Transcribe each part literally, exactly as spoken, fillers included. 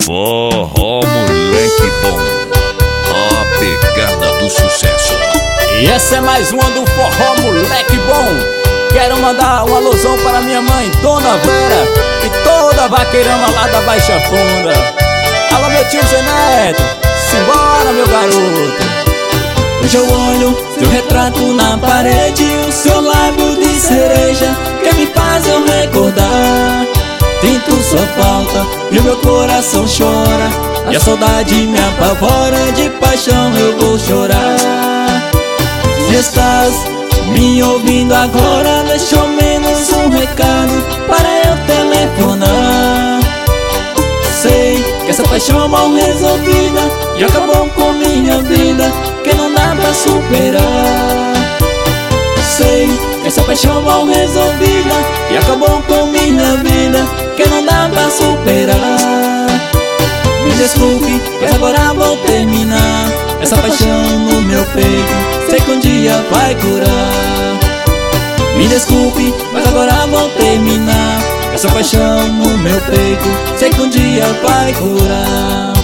Forró moleque bom, a pegada do sucesso. E essa é mais uma do Forró moleque bom. Quero mandar uma alusão para minha mãe, Dona Vera, e toda vaqueirama lá da Baixa Funda. Alô, meu tio Zé Neto, simbora, meu garoto. Hoje eu olho seu retrato na parede, o seu lábio de cereja que me faz eu recordar. Sinto sua falta e o meu coração chora, e a saudade me apavora, de paixão eu vou chorar. Se estás me ouvindo agora, deixa ao menos um recado para eu telefonar. Sei que essa paixão mal resolvida e acabou com minha vida, que não dá pra superar. Sei que essa paixão mal resolvida e acabou com minha vida, que não dá pra superar. Me desculpe, mas agora vou terminar essa paixão no meu peito, sei que um dia vai curar. Me desculpe, mas agora vou terminar essa paixão no meu peito, sei que um dia vai curar.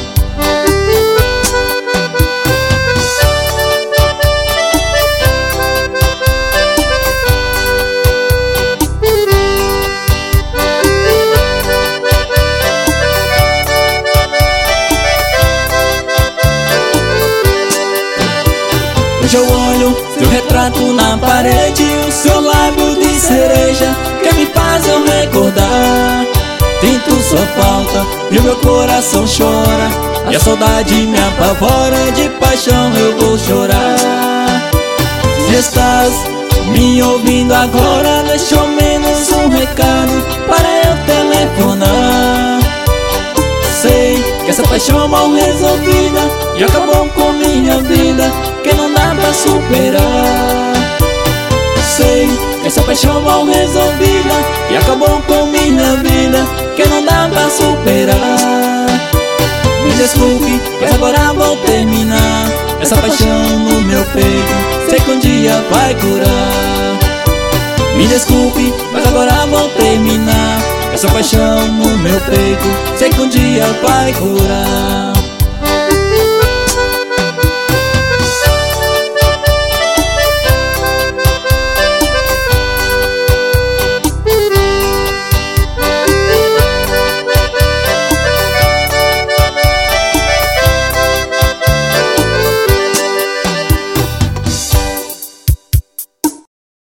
Hoje eu olho seu retrato na parede, o seu lábio de cereja que me faz eu recordar. Sinto sua falta e o meu coração chora, e a saudade me apavora, de paixão eu vou chorar. Se estás me ouvindo agora, deixa ao menos um recado para eu telefonar. Sei que essa paixão mal resolvida e acabou com minha vida, que não dá pra superar. Sei que essa paixão mal resolvida e acabou com minha vida, que não dá pra superar. Me desculpe, mas agora vou terminar essa paixão no meu peito, sei que um dia vai curar. Me desculpe, mas agora vou terminar essa paixão no meu peito, sei que um dia vai curar.